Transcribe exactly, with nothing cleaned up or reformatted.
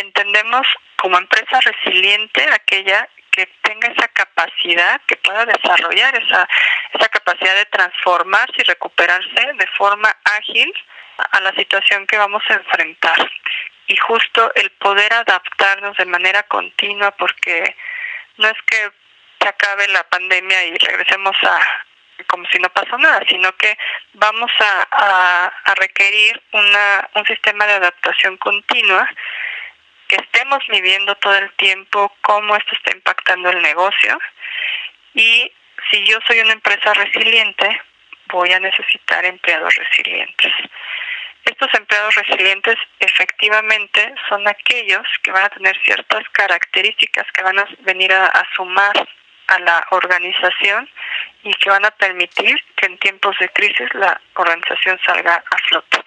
entendemos como empresa resiliente aquella que tenga esa capacidad, que pueda desarrollar esa, esa capacidad de transformarse y recuperarse de forma ágil a la situación que vamos a enfrentar. Y justo el poder adaptarnos de manera continua, porque no es que se acabe la pandemia y regresemos a como si no pasó nada, sino que vamos a, a, a requerir una, un sistema de adaptación continua, que estemos midiendo todo el tiempo cómo esto está impactando el negocio. Y si yo soy una empresa resiliente, voy a necesitar empleados resilientes. Estos empleados resilientes efectivamente son aquellos que van a tener ciertas características que van a venir a, a sumar a la organización y que van a permitir que en tiempos de crisis la organización salga a flote.